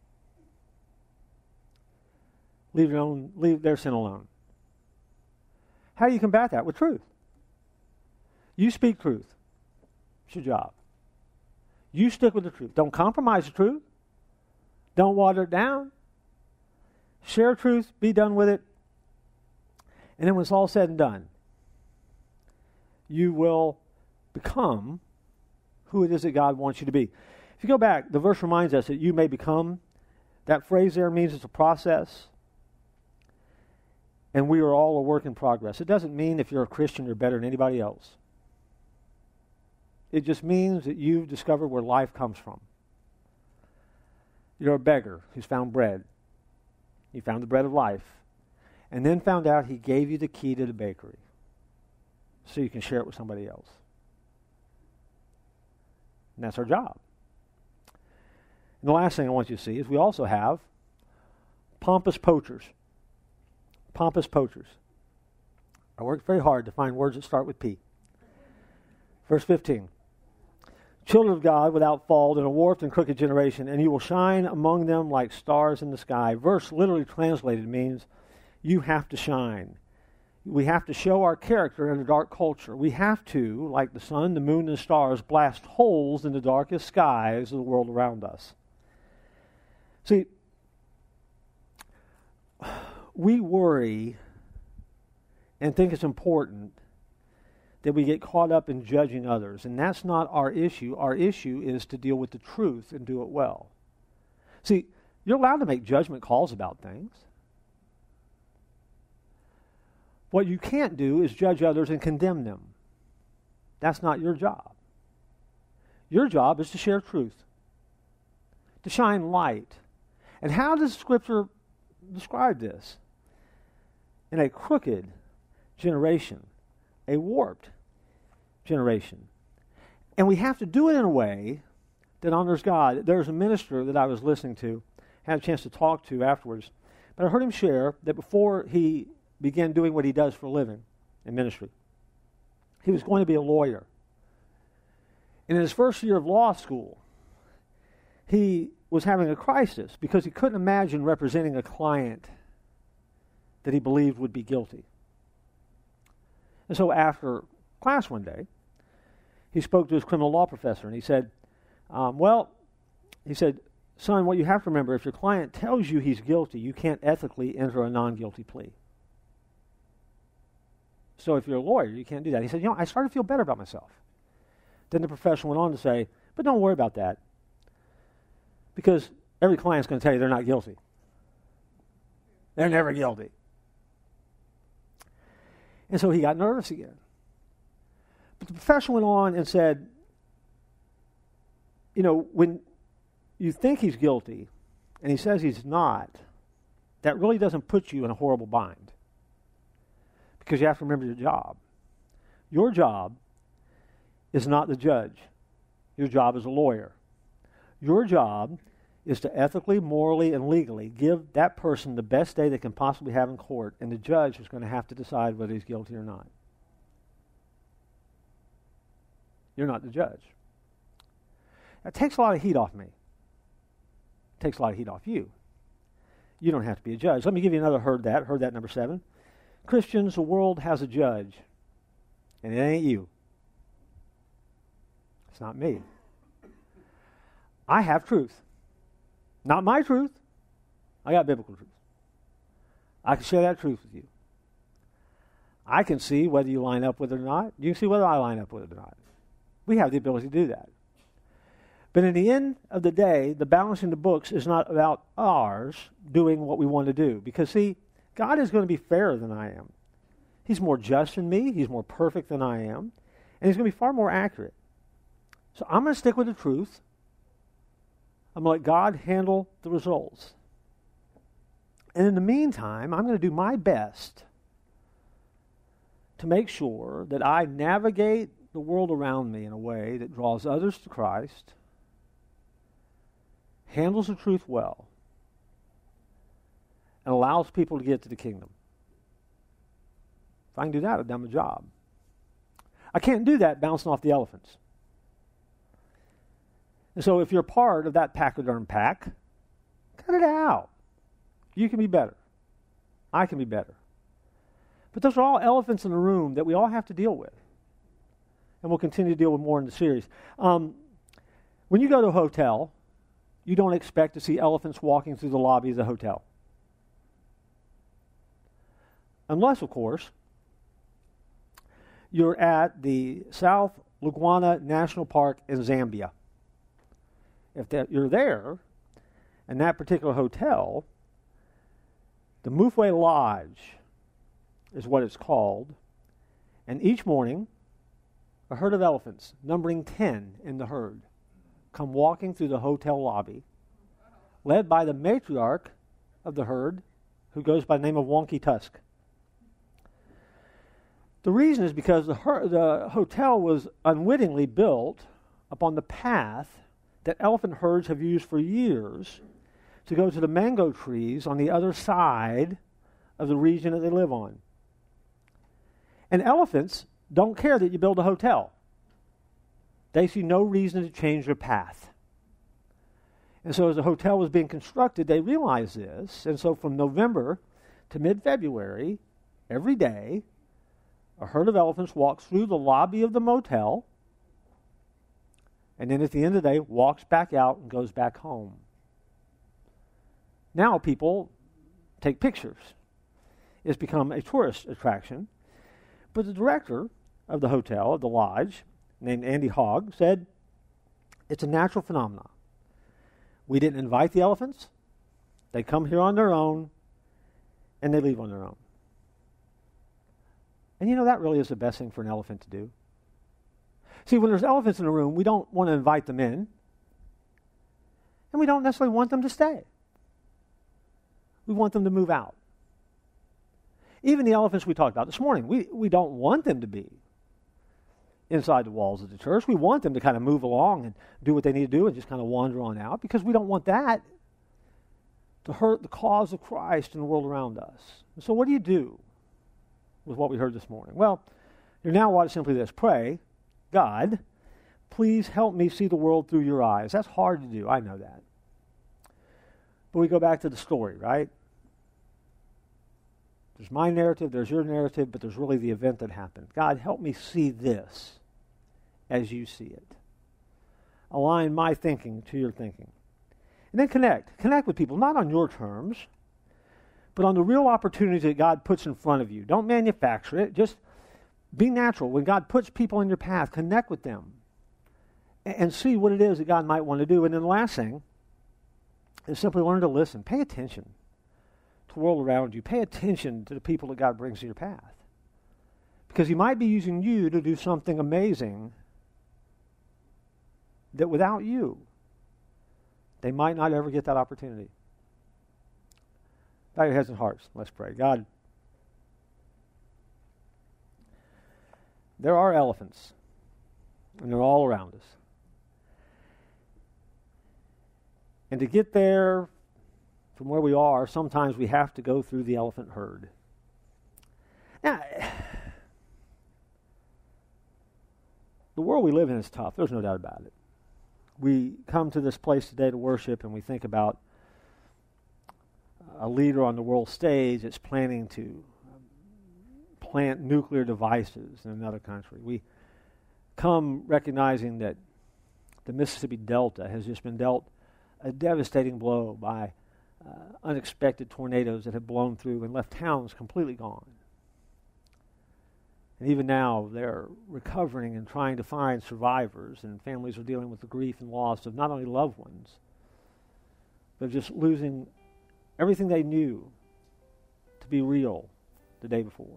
Leave their sin alone. How do you combat that? With truth. You speak truth. It's your job. You stick with the truth. Don't compromise the truth. Don't water it down. Share truth. Be done with it. And then when it's all said and done, you will become who it is that God wants you to be. If you go back, the verse reminds us that you may become. That phrase there means it's a process. And we are all a work in progress. It doesn't mean if you're a Christian you're better than anybody else. It just means that you've discovered where life comes from. You're a beggar who's found bread. You found the bread of life. And then found out he gave you the key to the bakery. So you can share it with somebody else. And that's our job. And the last thing I want you to see is we also have pompous poachers. Pompous poachers. I worked very hard to find words that start with P. Verse 15. Children of God without fault in a warped and crooked generation, and you will shine among them like stars in the sky. Verse literally translated means you have to shine. We have to show our character in a dark culture. We have to, like the sun, the moon, and the stars, blast holes in the darkest skies of the world around us. See, we worry and think it's important that we get caught up in judging others. And that's not our issue. Our issue is to deal with the truth and do it well. See, you're allowed to make judgment calls about things. What you can't do is judge others and condemn them. That's not your job. Your job is to share truth, to shine light. And how does Scripture describe this? In a crooked generation, a warped generation. And we have to do it in a way that honors God. There's a minister that I was listening to, had a chance to talk to afterwards, but I heard him share that before he began doing what he does for a living in ministry, he was going to be a lawyer. And in his first year of law school, he was having a crisis because he couldn't imagine representing a client that he believed would be guilty. And so after class one day, he spoke to his criminal law professor and he said, son, what you have to remember, if your client tells you he's guilty, you can't ethically enter a non-guilty plea. So if you're a lawyer, you can't do that. He said, I started to feel better about myself. Then the professor went on to say, but don't worry about that, because every client's going to tell you they're not guilty. They're never guilty. And so he got nervous again. But the professor went on and said, when you think he's guilty and he says he's not, that really doesn't put you in a horrible bind. Because you have to remember your job. Your job is not the judge. Your job is a lawyer. Your job is to ethically, morally, and legally give that person the best day they can possibly have in court, and the judge is going to have to decide whether he's guilty or not. You're not the judge. That takes a lot of heat off me. It takes a lot of heat off you. You don't have to be a judge. Let me give you another heard that number 7. Christians, the world has a judge, and it ain't you. It's not me. I have truth. Not my truth. I got biblical truth. I can share that truth with you. I can see whether you line up with it or not. You can see whether I line up with it or not. We have the ability to do that. But in the end of the day, the balancing the books is not about ours doing what we want to do. Because, see, God is going to be fairer than I am. He's more just than me. He's more perfect than I am. And he's going to be far more accurate. So I'm going to stick with the truth. I'm going to let God handle the results. And in the meantime, I'm going to do my best to make sure that I navigate the world around me in a way that draws others to Christ, handles the truth well, and allows people to get to the kingdom. If I can do that, I've done my job. I can't do that bouncing off the elephants. And so if you're part of that pachyderm pack, cut it out. You can be better. I can be better. But those are all elephants in the room that we all have to deal with. And we'll continue to deal with more in the series. When you go to a hotel, you don't expect to see elephants walking through the lobby of the hotel. Unless, of course, you're at the South Lugwana National Park in Zambia. If you're there, in that particular hotel, the Mufwe Lodge is what it's called, and each morning, a herd of elephants, numbering 10 in the herd, come walking through the hotel lobby, led by the matriarch of the herd, who goes by the name of Wonky Tusk. The reason is because the hotel was unwittingly built upon the path that elephant herds have used for years to go to the mango trees on the other side of the region that they live on. And elephants don't care that you build a hotel. They see no reason to change their path. And so as the hotel was being constructed, they realized this. And so from November to mid-February, every day, a herd of elephants walks through the lobby of the motel, and then at the end of the day, walks back out and goes back home. Now people take pictures. It's become a tourist attraction. But the director of the hotel, of the lodge, named Andy Hogg, said, it's a natural phenomenon. We didn't invite the elephants. They come here on their own, and they leave on their own. And that really is the best thing for an elephant to do. See, when there's elephants in a room, we don't want to invite them in, and we don't necessarily want them to stay. We want them to move out. Even the elephants we talked about this morning, we don't want them to be inside the walls of the church. We want them to kind of move along and do what they need to do and just kind of wander on out, because we don't want that to hurt the cause of Christ in the world around us. And so what do you do with what we heard this morning? Well, you're now watching simply this. Pray, God, please help me see the world through your eyes. That's hard to do. I know that. But we go back to the story, right? There's my narrative, there's your narrative, but there's really the event that happened. God, help me see this as you see it. Align my thinking to your thinking. And then connect. Connect with people, not on your terms, but on the real opportunities that God puts in front of you. Don't manufacture it. Just Be natural. When God puts people in your path, connect with them and see what it is that God might want to do. And then the last thing is simply learn to listen. Pay attention to the world around you. Pay attention to the people that God brings to your path. Because He might be using you to do something amazing that without you, they might not ever get that opportunity. Bow your heads and hearts. Let's pray. God, there are elephants, and they're all around us. And to get there from where we are, sometimes we have to go through the elephant herd. Now, the world we live in is tough. There's no doubt about it. We come to this place today to worship, and we think about a leader on the world stage that's planning to plant nuclear devices in another country. We come recognizing that the Mississippi Delta has just been dealt a devastating blow by unexpected tornadoes that have blown through and left towns completely gone. And even now, they're recovering and trying to find survivors, and families are dealing with the grief and loss of not only loved ones, but just losing everything they knew to be real the day before.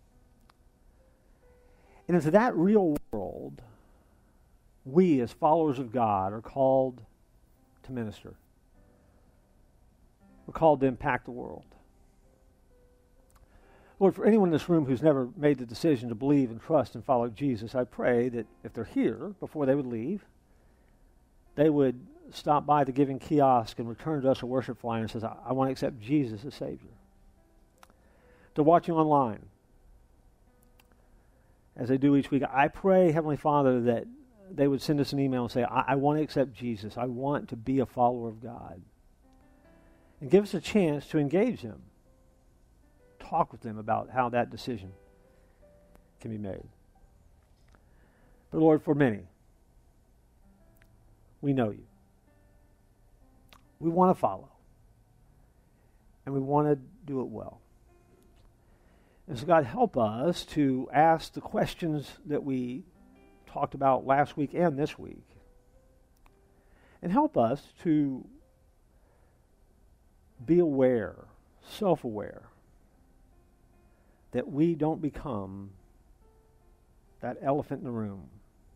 And into that real world, we as followers of God are called to minister. We're called to impact the world. Lord, for anyone in this room who's never made the decision to believe and trust and follow Jesus, I pray that if they're here, before they would leave, they would stop by the giving kiosk and return to us a worship flyer and says, I want to accept Jesus as Savior. They're watching online. As they do each week, I pray, Heavenly Father, that they would send us an email and say, I want to accept Jesus. I want to be a follower of God. And give us a chance to engage them. Talk with them about how that decision can be made. But Lord, for many, we know you. We want to follow. And we want to do it well. And so God, help us to ask the questions that we talked about last week and this week. And help us to be aware, self-aware, that we don't become that elephant in the room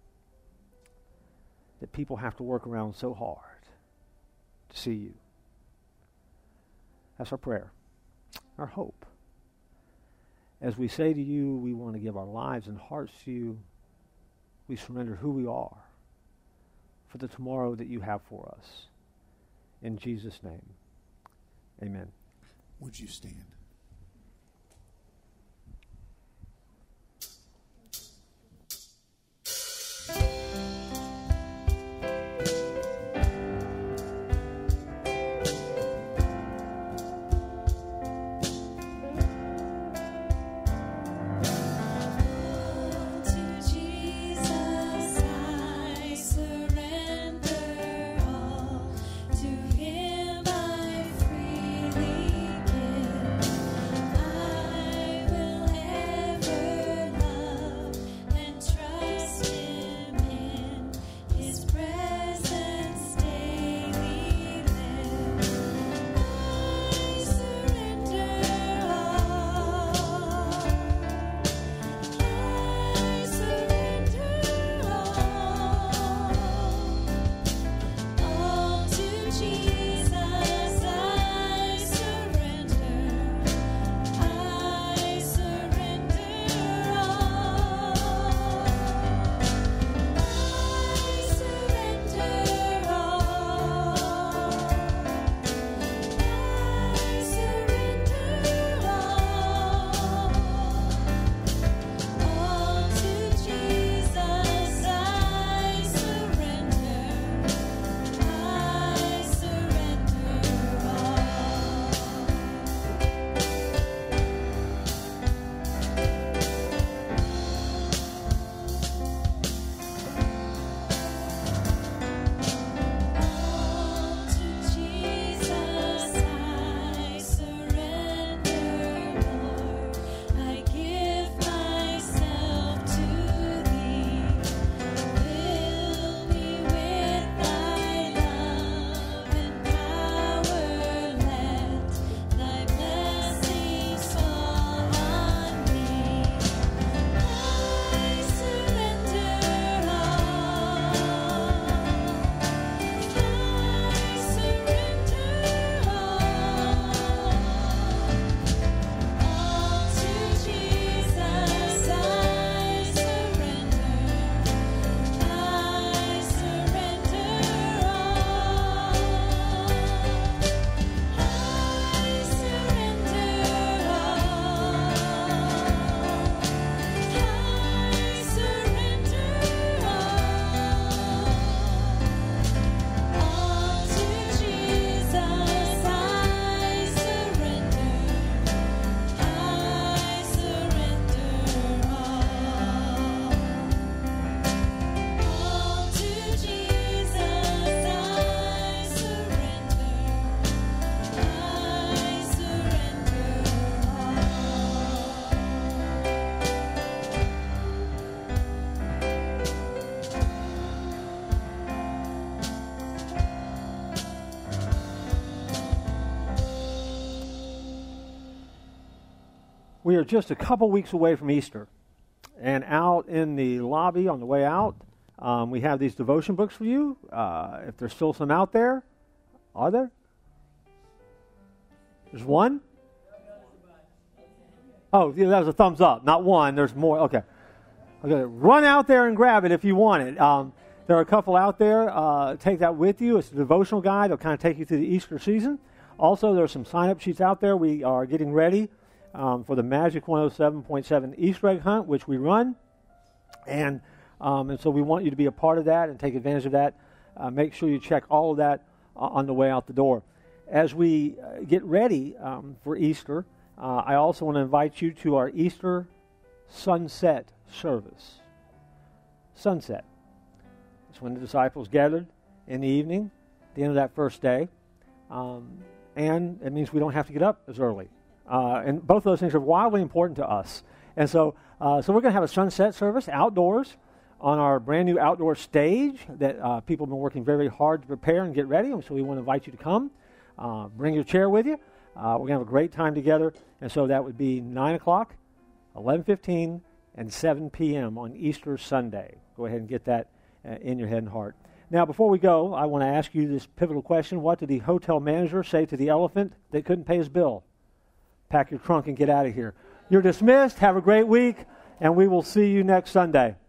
that people have to work around so hard to see you. That's our prayer, our hope. As we say to you, we want to give our lives and hearts to you. We surrender who we are for the tomorrow that you have for us. In Jesus' name, amen. Would you stand? To Him I freely give. we are just a couple weeks away from Easter. And out in the lobby on the way out, we have these devotion books for you. If there's still some out there. Are there? There's one? Oh, yeah, that was a thumbs up. Not one. There's more. Okay. Run out there and grab it if you want it. There are a couple out there. Take that with you. It's a devotional guide. It'll kind of take you through the Easter season. Also, there are some sign-up sheets out there. We are getting ready for the Magic 107.7 Easter egg hunt, which we run. And so we want you to be a part of that and take advantage of that. Make sure you check all of that on the way out the door. As we get ready for Easter, I also want to invite you to our Easter sunset service. Sunset. It's when the disciples gathered in the evening, at the end of that first day. And it means we don't have to get up as early. And both of those things are wildly important to us. And so we're going to have a sunset service outdoors on our brand new outdoor stage that people have been working very hard to prepare and get ready. And so we want to invite you to come. Bring your chair with you. We're going to have a great time together. And so that would be 9 o'clock, 11:15, and 7 p.m. on Easter Sunday. Go ahead and get that in your head and heart. Now, before we go, I want to ask you this pivotal question. What did the hotel manager say to the elephant that couldn't pay his bill? Pack your trunk and get out of here. You're dismissed. Have a great week, and we will see you next Sunday.